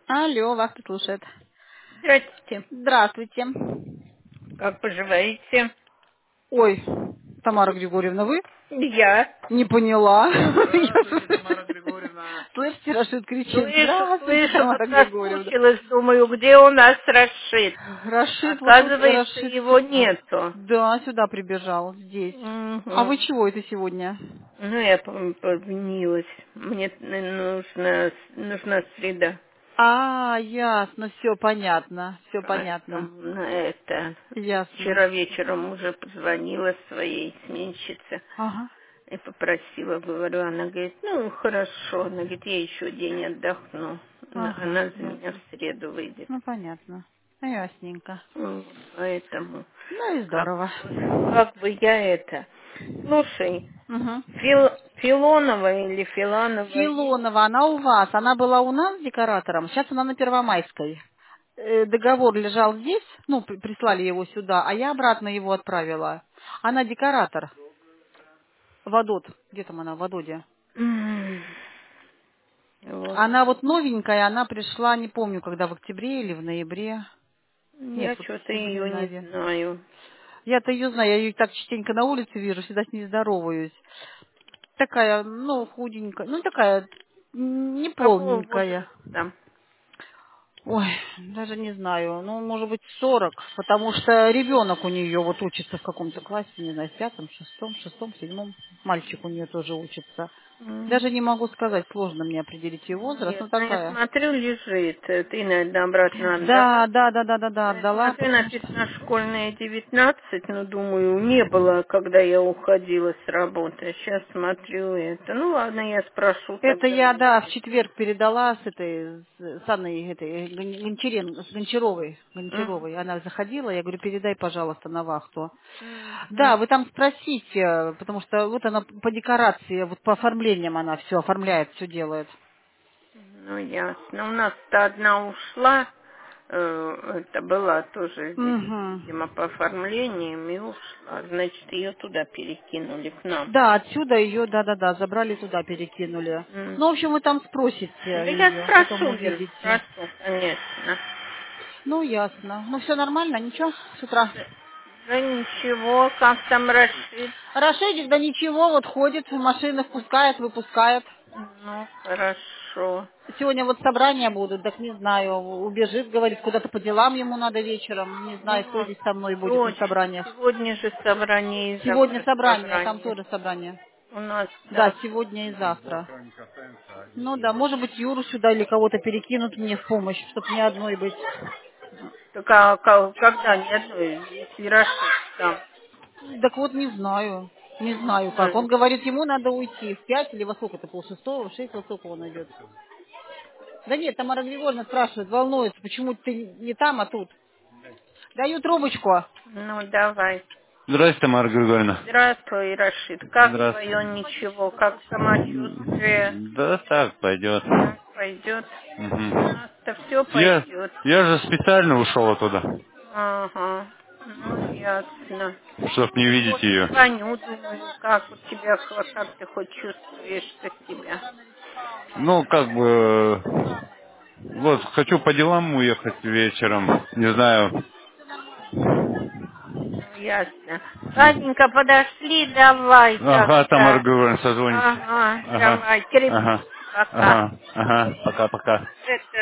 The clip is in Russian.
Алло, вас тут слушает. Здравствуйте. Здравствуйте. Как поживаете? Ой, Тамара Григорьевна, вы? Я. Не поняла. Здравствуйте, Тамара Григорьевна. Слышите, Рашид кричит. Слышу, Здравствуйте, слышу. Вот Тамара Григорьевна. соскучилась, думаю, где у нас Рашид? Рашид, вот тут Оказывается, Рашид его сюда. нету. Да, сюда прибежал, здесь. А вы Мгм. чего это сегодня? Ну, я повинилась. Мне нужна среда. А, ясно, все понятно, все понятно. Поэтому на это Ясно. вчера вечером уже позвонила своей сменщице Ага, и попросила, говорю, она говорит, ну, хорошо, она говорит, я еще день отдохну. ага, Она за меня ясно. в среду выйдет. Ну, понятно. Ясненько. Поэтому Ну и здорово. как бы я это... Слушай, Угу. Филонова или Филанова есть? Филонова, она у вас. Она была у нас декоратором, сейчас она на Первомайской. Договор лежал здесь, ну, прислали его сюда, а я обратно его отправила. Она декоратор. Водот. Где там она, в Вододе? Вот. Она вот новенькая, она пришла, не помню, когда, в октябре или в ноябре. Нет, Я в что-то октябре, ее не наверное. знаю. Я-то ее знаю, я ее так частенько на улице вижу, всегда с ней здороваюсь. Такая, ну, худенькая, ну, такая, не Какого полненькая. возраста? Ой, даже не знаю, ну, может быть, 40, потому что ребенок у нее вот учится в каком-то классе, не знаю, в пятом, шестом, седьмом. Мальчик у нее тоже учится. Даже не могу сказать, сложно мне определить ее возраст, Нет, ну, ну я такая. смотрю, лежит. Ты, наверное, обратно отдала. Да, Ну, я отдала, смотрю, потому что... написано школьная 19, но думаю, не было, когда я уходила с работы. Сейчас смотрю это. Ну ладно, я спрошу Это тогда я, да, в если. четверг передала с этой, с Анной, этой, с Гончаровой, Мгм. Гончаровой. Она заходила, я говорю, передай, пожалуйста, на вахту. Да, Мгм. вы там спросите, потому что вот она по декорации, вот по оформлениям она все оформляет, все делает. Ну ясно. У нас-то одна ушла. Это была тоже здесь, Угу. видимо, по оформлениям и ушла. Значит, ее туда перекинули к нам. Да, отсюда ее, да, забрали туда, перекинули. Ну, в общем, вы там спросите Ну, я ее, потом спрошу, Вер, увидите. спрошу, конечно. Ну, ясно. Ну, все нормально, ничего, с утра. Да ничего, как там Рашид? Рашидик, да ничего, вот ходит, машины впускает, выпускает. Ну, хорошо. Сегодня вот собрания будут, так не знаю, убежит, говорит, куда-то по делам ему надо вечером. Не знаю, кто О, здесь со мной будет на точно. собраниях. Сегодня же собрание и Сегодня завтра собрание, там собрание. тоже собрание. У нас Да, так. сегодня и завтра. Ну да, может быть, Юру сюда или кого-то перекинут мне в помощь, чтобы не одной быть. Так когда ни одной, если Рашид там? Так вот, не знаю. Не знаю как. Он Ой, говорит, ему надо уйти в 5 или во сколько это, полшестого, в 6, во сколько он идет. Да нет, Тамара Григорьевна спрашивает, волнуется, почему ты не там, а тут. Даю трубочку. ну, давай. Здравствуйте, Тамара Григорьевна. Здравствуй, Рашид. Как твое Здравствуйте. ничего? Как самочувствие? Да так, пойдет. Так, пойдет. У Мгм. нас-то все Я, пойдет. я же специально ушел оттуда, Ага. Ну, ясно. чтоб не Ну видеть вот, ее. позвоню, думаю, как у тебя, как ты хоть чувствуешь-то себя. Ну, как бы, вот, хочу по делам уехать вечером, не знаю. Ну, ясно. Ладненько, подошли, давай Ага, Тамара тогда. Григорьевна, созвонимся. Ага, Ага, давай, крепись. ага, Пока. ага, ага, пока-пока.